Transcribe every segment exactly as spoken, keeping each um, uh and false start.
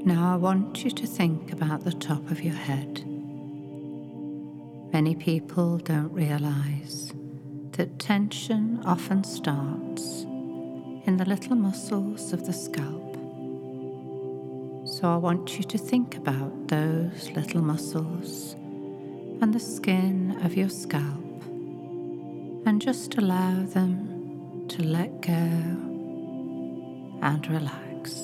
Now I want you to think about the top of your head. Many people don't realize that tension often starts in the little muscles of the scalp. So I want you to think about those little muscles and the skin of your scalp and just allow them to let go and relax.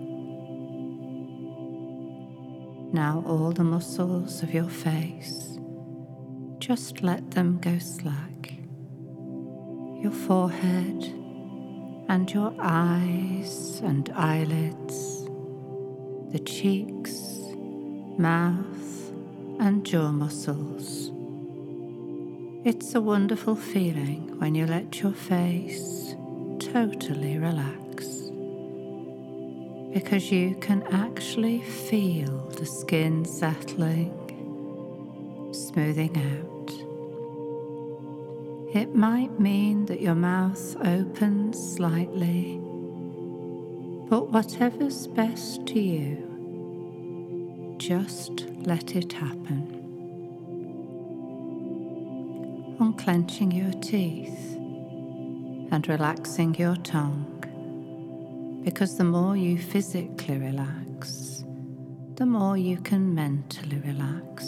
Now all the muscles of your face, just let them go slack. Your forehead and your eyes and eyelids, the cheeks, mouth and jaw muscles. It's a wonderful feeling when you let your face totally relax, because you can actually feel the skin settling, smoothing out. It might mean that your mouth opens slightly, but whatever's best to you, just let it happen. Unclenching your teeth and relaxing your tongue, because the more you physically relax, the more you can mentally relax.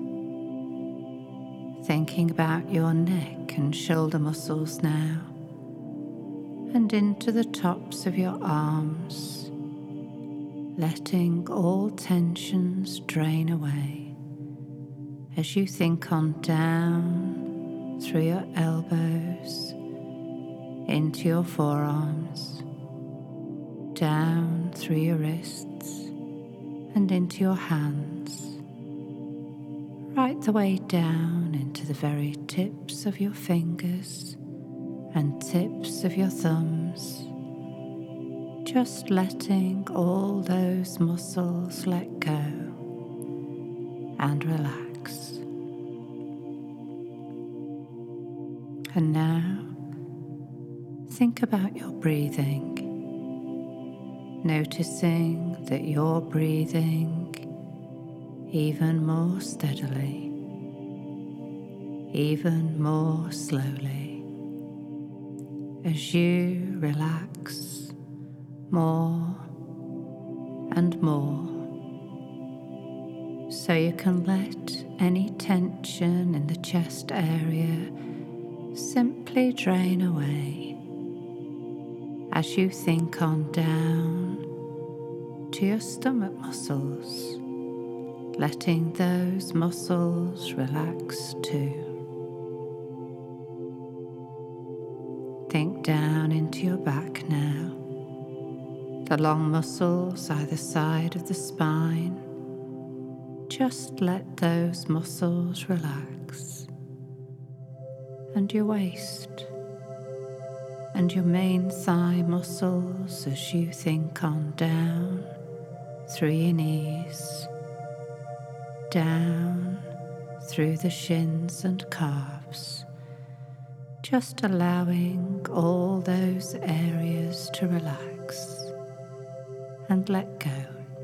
Thinking about your neck and shoulder muscles now, and into the tops of your arms, letting all tensions drain away as you think on down through your elbows, into your forearms, down through your wrists and into your hands, right the way down into the very tips of your fingers and tips of your thumbs, just letting all those muscles let go and relax. And now, think about your breathing, noticing that you're breathing even more steadily, even more slowly, as you relax more and more, so you can let any tension in the chest area simply drain away as you think on down to your stomach muscles, letting those muscles relax too. Think down into your back now, the long muscles either side of the spine. Just let those muscles relax. And your waist and your main thigh muscles as you think on down through your knees, down through the shins and calves, just allowing all those areas to relax and let go.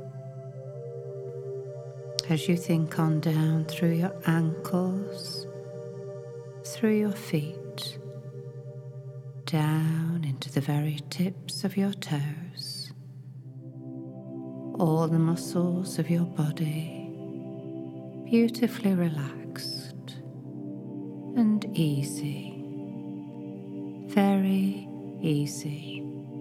As you think on down through your ankles, through your feet, down into the very tips of your toes, all the muscles of your body beautifully relaxed and easy, very easy.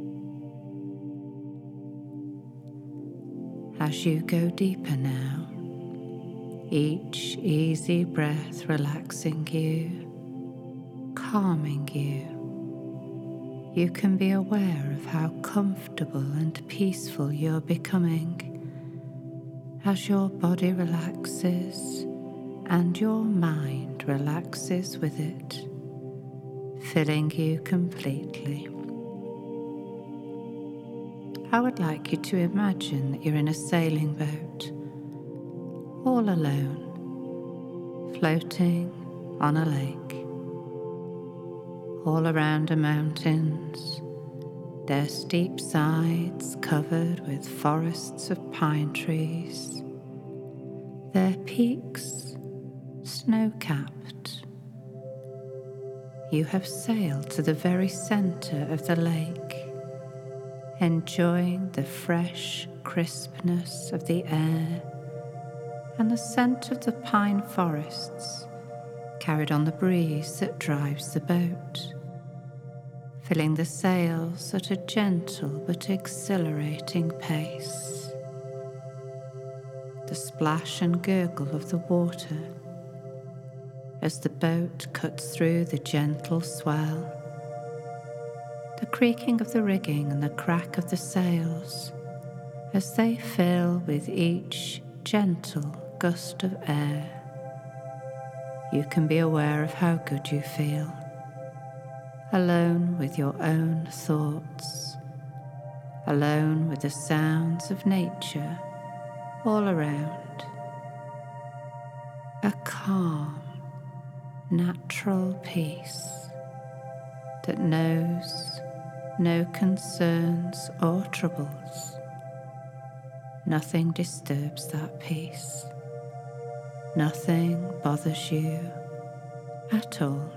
As you go deeper now, each easy breath relaxing you, calming you, you can be aware of how comfortable and peaceful you're becoming as your body relaxes and your mind relaxes with it, filling you completely. I would like you to imagine that you're in a sailing boat, all alone, floating on a lake. All around are mountains, their steep sides covered with forests of pine trees, their peaks snow-capped. You have sailed to the very center of the lake, enjoying the fresh crispness of the air and the scent of the pine forests carried on the breeze that drives the boat, filling the sails at a gentle but exhilarating pace. The splash and gurgle of the water as the boat cuts through the gentle swell, the creaking of the rigging and the crack of the sails as they fill with each gentle gust of air. You can be aware of how good you feel, alone with your own thoughts, alone with the sounds of nature all around. A calm, natural peace that knows no concerns or troubles. Nothing disturbs that peace. Nothing bothers you at all.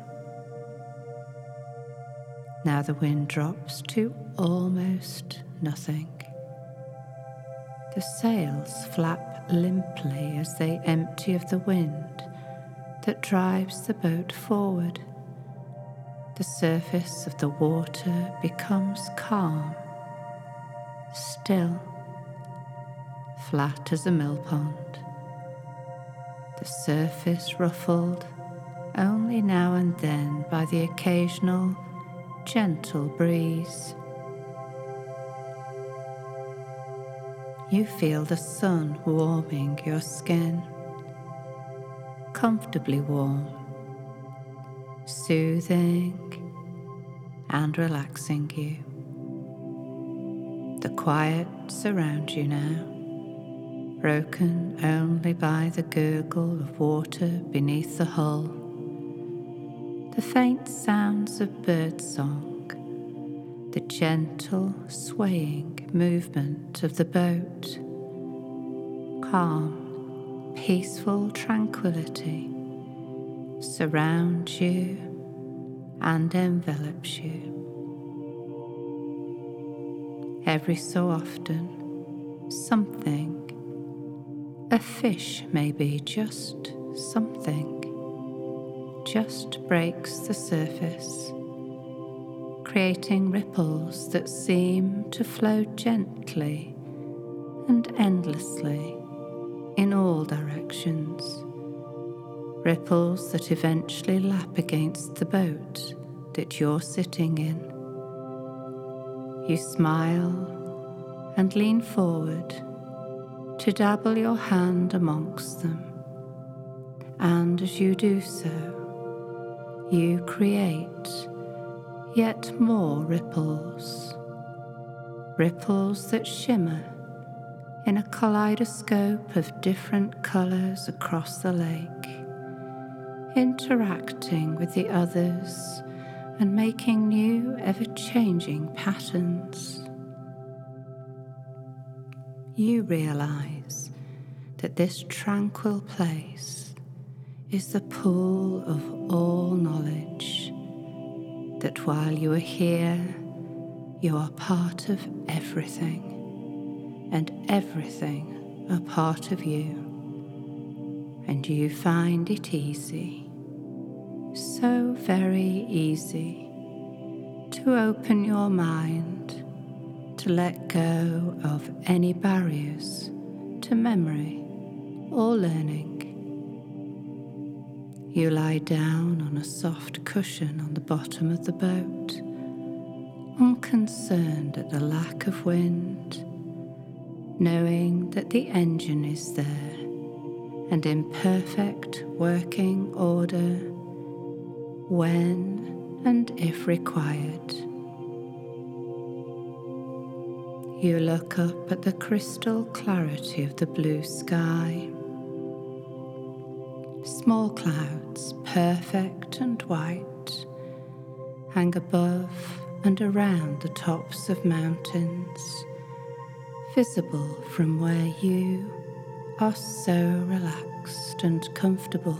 Now the wind drops to almost nothing. The sails flap limply as they empty of the wind that drives the boat forward. The surface of the water becomes calm, still, flat as a mill pond. The surface ruffled only now and then by the occasional gentle breeze. You feel the sun warming your skin, comfortably warm, soothing and relaxing you. The quiet surrounds you now, broken only by the gurgle of water beneath the hull, the faint sounds of birdsong, the gentle swaying movement of the boat. Calm, peaceful tranquility surrounds you and envelops you. Every so often, something, a fish maybe, just something, just breaks the surface, creating ripples that seem to flow gently and endlessly in all directions, ripples that eventually lap against the boat that you're sitting in. You smile and lean forward to dabble your hand amongst them, and as you do so, you create yet more ripples, ripples that shimmer in a kaleidoscope of different colours across the lake, interacting with the others and making new, ever-changing patterns. You realise that this tranquil place is the pool of all knowledge, that while you are here, you are part of everything, and everything a part of you, and you find it easy, so very easy, to open your mind, to let go of any barriers to memory or learning. You lie down on a soft cushion on the bottom of the boat, unconcerned at the lack of wind, knowing that the engine is there and in perfect working order when and if required. You look up at the crystal clarity of the blue sky. Small clouds, perfect and white, hang above and around the tops of mountains, visible from where you are so relaxed and comfortable.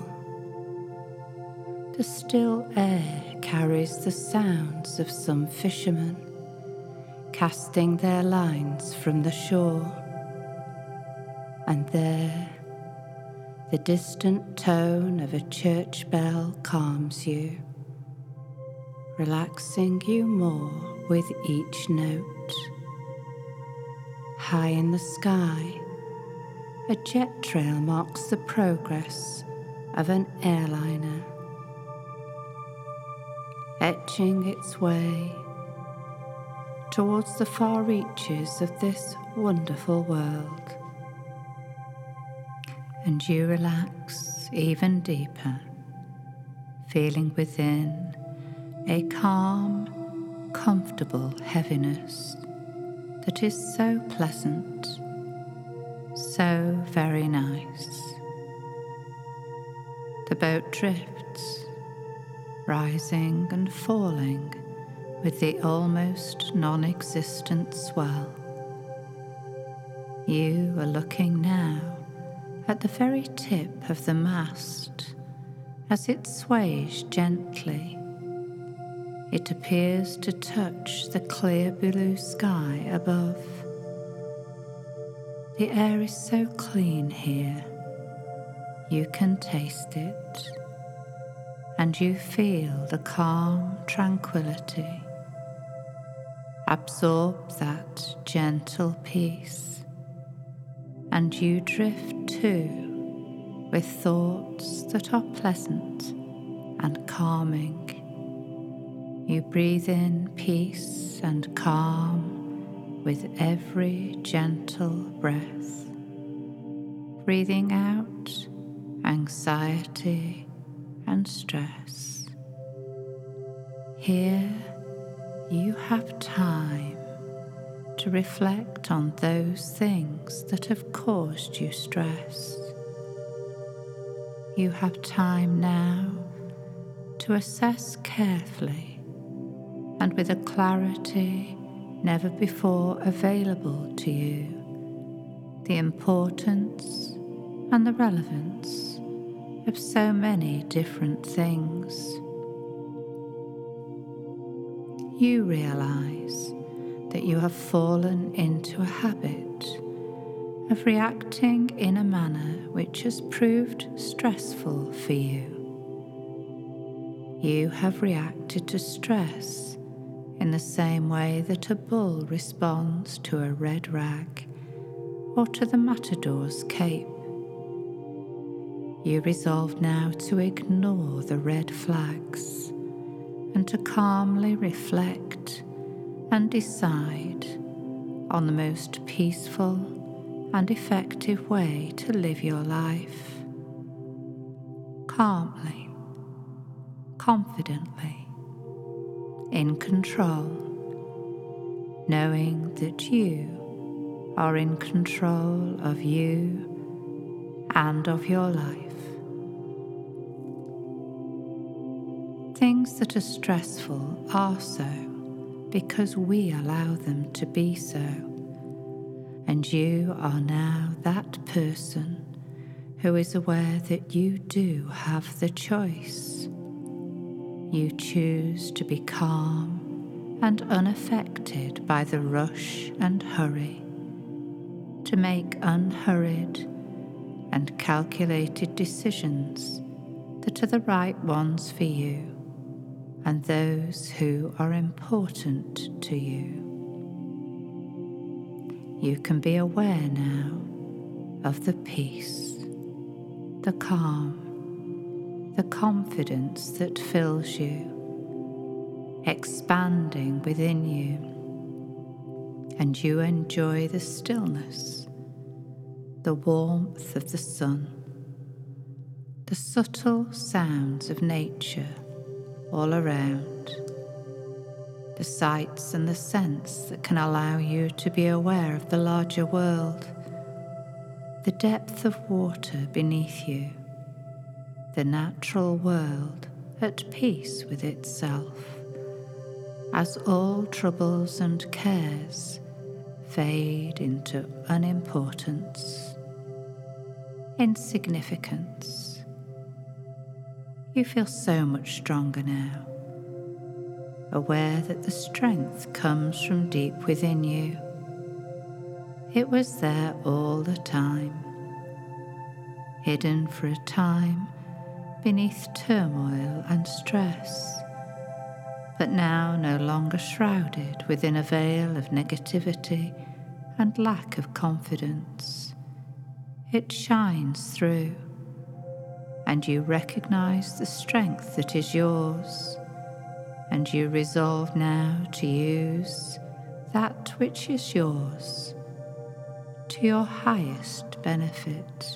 The still air carries the sounds of some fishermen casting their lines from the shore, and there the distant tone of a church bell calms you, relaxing you more with each note. High in the sky, a jet trail marks the progress of an airliner, etching its way towards the far reaches of this wonderful world. And you relax even deeper, feeling within a calm, comfortable heaviness that is so pleasant, so very nice. The boat drifts, rising and falling with the almost non-existent swell. You are looking now at the very tip of the mast as it sways gently. It appears to touch the clear blue sky above. The air is so clean here, you can taste it, and you feel the calm tranquility. Absorb that gentle peace, and you drift too with thoughts that are pleasant and calming. You breathe in peace and calm with every gentle breath, breathing out anxiety and stress. Here you have time to reflect on those things that have caused you stress. You have time now to assess carefully and with a clarity never before available to you the importance and the relevance of so many different things. You realize that you have fallen into a habit of reacting in a manner which has proved stressful for you. You have reacted to stress in the same way that a bull responds to a red rag or to the matador's cape. You resolve now to ignore the red flags and to calmly reflect and decide on the most peaceful and effective way to live your life. Calmly, confidently, in control, knowing that you are in control of you and of your life. Things that are stressful are so because we allow them to be so. And you are now that person who is aware that you do have the choice. You choose to be calm and unaffected by the rush and hurry, to make unhurried and calculated decisions that are the right ones for you and those who are important to you. You can be aware now of the peace, the calm, the confidence that fills you, expanding within you, and you enjoy the stillness, the warmth of the sun, the subtle sounds of nature all around, the sights and the scents that can allow you to be aware of the larger world, the depth of water beneath you, the natural world at peace with itself, as all troubles and cares fade into unimportance, insignificance. You feel so much stronger now, aware that the strength comes from deep within you. It was there all the time, hidden for a time beneath turmoil and stress, but now no longer shrouded within a veil of negativity and lack of confidence. It shines through, and you recognize the strength that is yours, and you resolve now to use that which is yours to your highest benefit.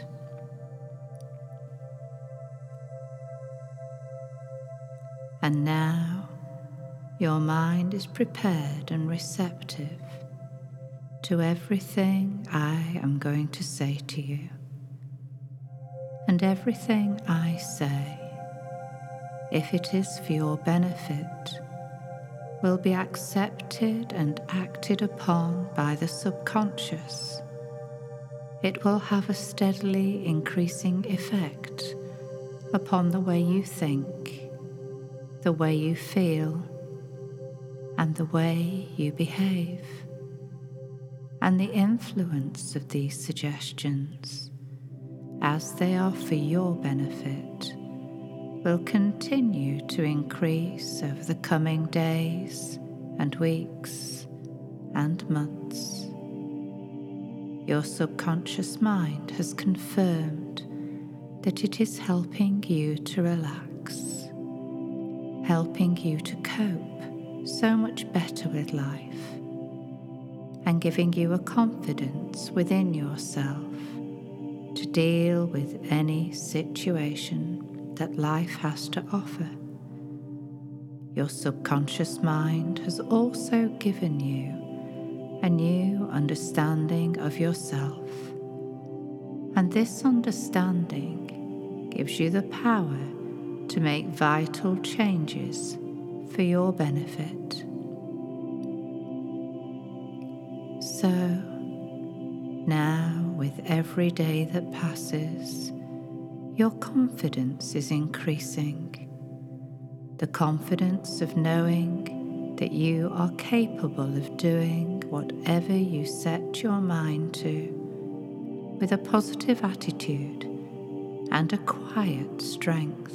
And now your mind is prepared and receptive to everything I am going to say to you. And everything I say, if it is for your benefit, will be accepted and acted upon by the subconscious. It will have a steadily increasing effect upon the way you think, the way you feel, and the way you behave. And the influence of these suggestions, as they are for your benefit, will continue to increase over the coming days and weeks and months. Your subconscious mind has confirmed that it is helping you to relax, helping you to cope so much better with life, and giving you a confidence within yourself to deal with any situation that life has to offer. Your subconscious mind has also given you a new understanding of yourself, and this understanding gives you the power to make vital changes for your benefit. So, now with every day that passes, your confidence is increasing. The confidence of knowing that you are capable of doing whatever you set your mind to, with a positive attitude and a quiet strength.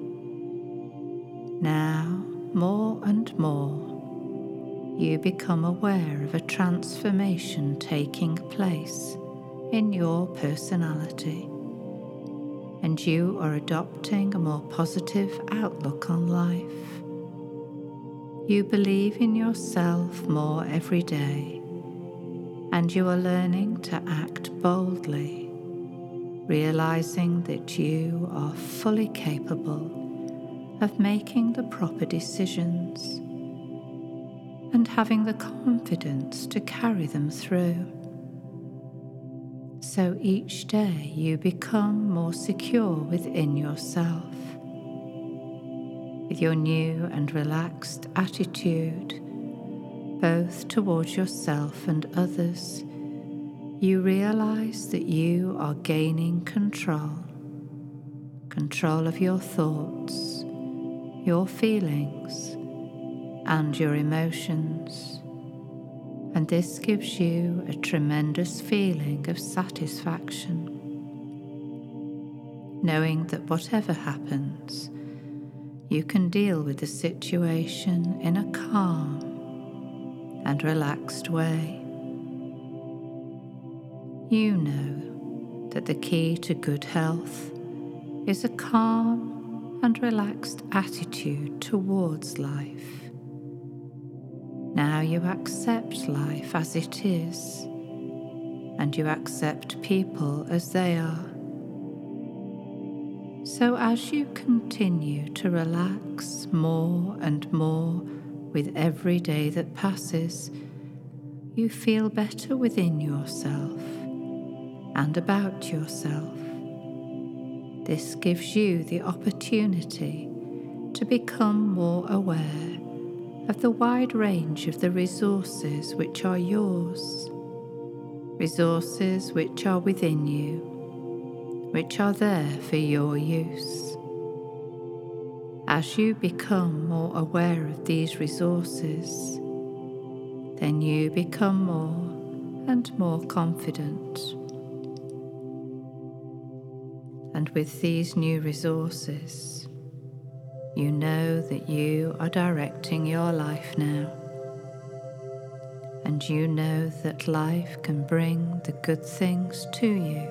Now, more and more, you become aware of a transformation taking place in your personality, and you are adopting a more positive outlook on life. You believe in yourself more every day, and you are learning to act boldly, realizing that you are fully capable of making the proper decisions and having the confidence to carry them through. So each day you become more secure within yourself. With your new and relaxed attitude, both towards yourself and others, you realize that you are gaining control, control of your thoughts, your feelings, and your emotions. And this gives you a tremendous feeling of satisfaction, knowing that whatever happens, you can deal with the situation in a calm and relaxed way. You know that the key to good health is a calm and relaxed attitude towards life. Now you accept life as it is, and you accept people as they are. So as you continue to relax more and more with every day that passes, you feel better within yourself and about yourself. This gives you the opportunity to become more aware of the wide range of the resources which are yours, resources which are within you, which are there for your use. As you become more aware of these resources, then you become more and more confident. And with these new resources, you know that you are directing your life now. And you know that life can bring the good things to you.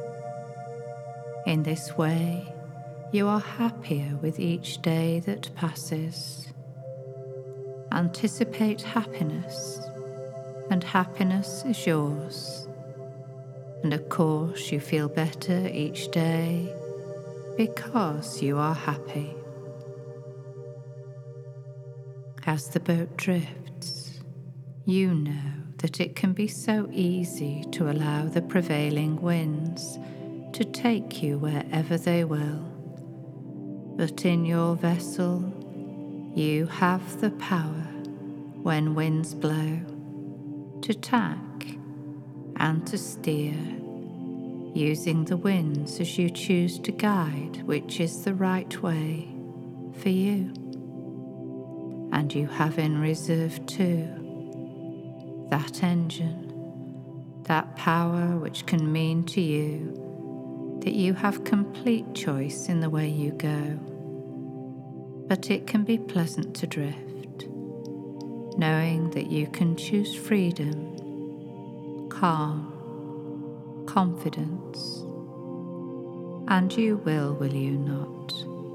In this way, you are happier with each day that passes. Anticipate happiness, and happiness is yours. And of course, you feel better each day because you are happy. As the boat drifts, you know that it can be so easy to allow the prevailing winds to take you wherever they will. But in your vessel, you have the power, when winds blow, to tack and to steer, using the winds as you choose to guide which is the right way for you. And you have in reserve too that engine, that power which can mean to you that you have complete choice in the way you go. But it can be pleasant to drift, knowing that you can choose freedom, calm, confidence, and you will, will you not?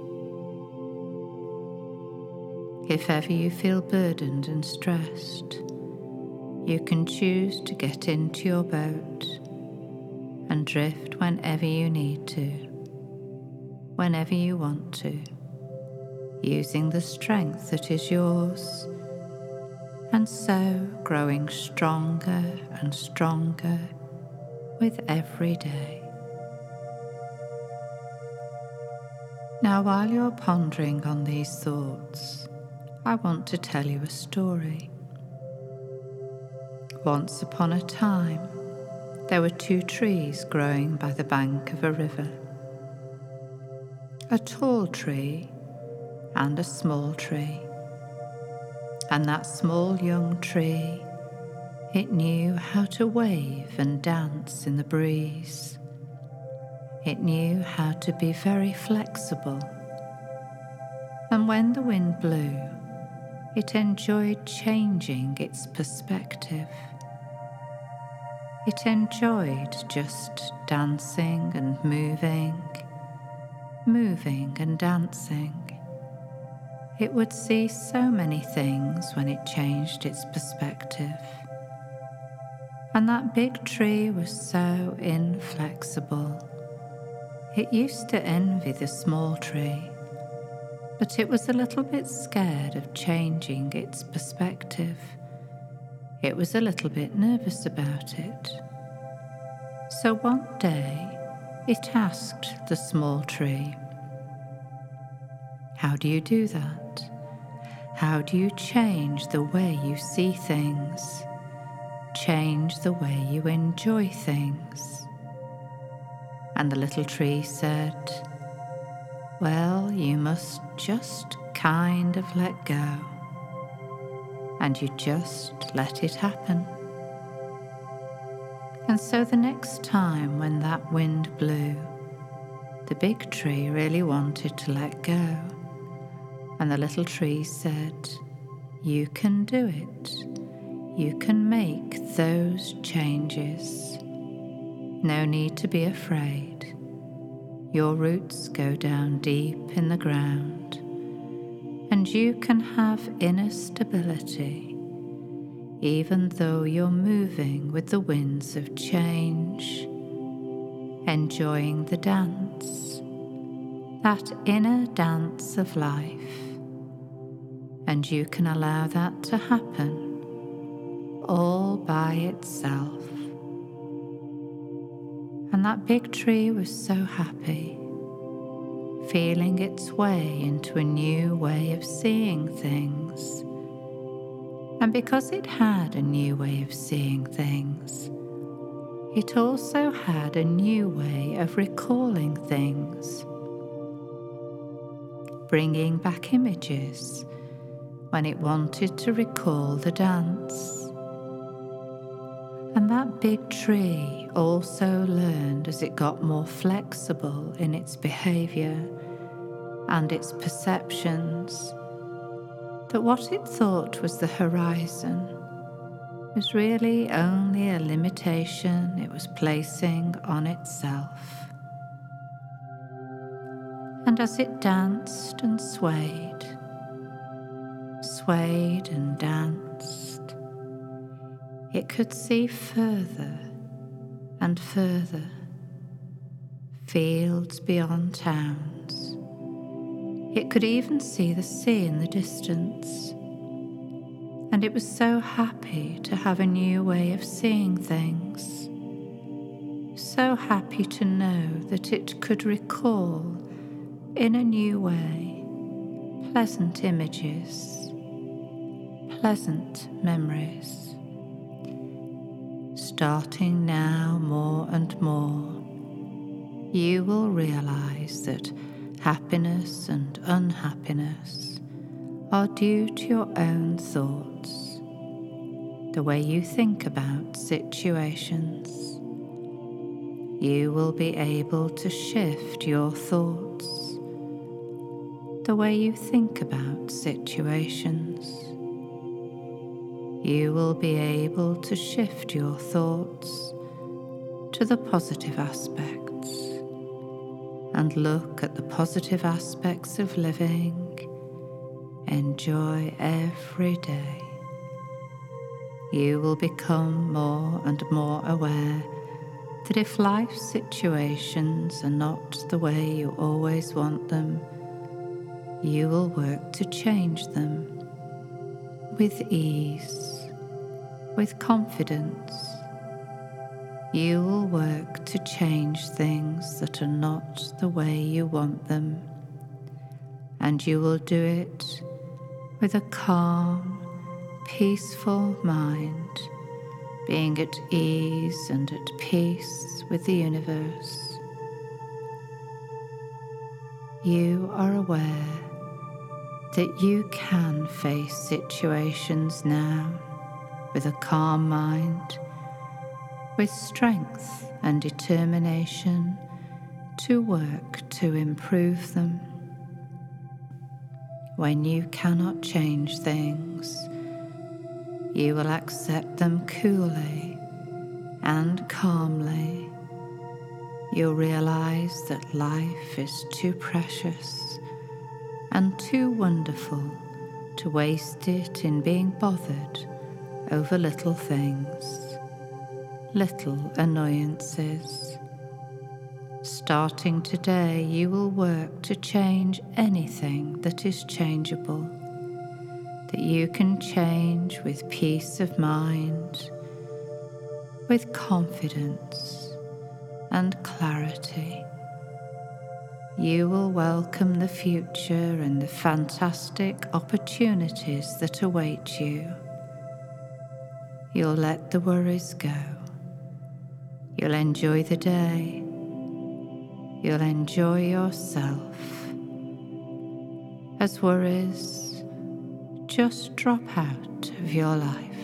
If ever you feel burdened and stressed, you can choose to get into your boat and drift whenever you need to, whenever you want to, using the strength that is yours, and so growing stronger and stronger with every day. Now, while you're pondering on these thoughts, I want to tell you a story. Once upon a time, there were two trees growing by the bank of a river. A tall tree and a small tree. And that small young tree, it knew how to wave and dance in the breeze. It knew how to be very flexible. And when the wind blew, it enjoyed changing its perspective. It enjoyed just dancing and moving, moving and dancing. It would see so many things when it changed its perspective. And that big tree was so inflexible. It used to envy the small tree, but it was a little bit scared of changing its perspective. It was a little bit nervous about it. So one day, it asked the small tree, "How do you do that? How do you change the way you see things? Change the way you enjoy things?" And the little tree said, "Well, you must just kind of let go. And you just let it happen." And so the next time when that wind blew, the big tree really wanted to let go. And the little tree said, "You can do it. You can make those changes. No need to be afraid. Your roots go down deep in the ground, and you can have inner stability, even though you're moving with the winds of change, enjoying the dance, that inner dance of life. And you can allow that to happen all by itself." And that big tree was so happy, feeling its way into a new way of seeing things, And because it had a new way of seeing things, it also had a new way of recalling things, bringing back images when it wanted to recall the dance. And that big tree also learned as it got more flexible in its behaviour and its perceptions that what it thought was the horizon was really only a limitation it was placing on itself. And as it danced and swayed, swayed and danced, it could see further and further, fields beyond towns. It could even see the sea in the distance. And it was so happy to have a new way of seeing things, so happy to know that it could recall in a new way pleasant images, pleasant memories. Starting now more and more, you will realize that happiness and unhappiness are due to your own thoughts, the way you think about situations. You will be able to shift your thoughts, the way you think about situations. You will be able to shift your thoughts to the positive aspects and look at the positive aspects of living. Enjoy every day. You will become more and more aware that if life situations are not the way you always want them, you will work to change them with ease, with confidence. You will work to change things that are not the way you want them, and you will do it with a calm, peaceful mind, being at ease and at peace with the universe. You are aware that you can face situations now with a calm mind, with strength and determination to work to improve them. When you cannot change things, you will accept them coolly and calmly. You'll realize that life is too precious and too wonderful to waste it in being bothered over little things, little annoyances. Starting today, you will work to change anything that is changeable, that you can change with peace of mind, with confidence and clarity. You will welcome the future and the fantastic opportunities that await you. You'll let the worries go. You'll enjoy the day. You'll enjoy yourself as worries just drop out of your life.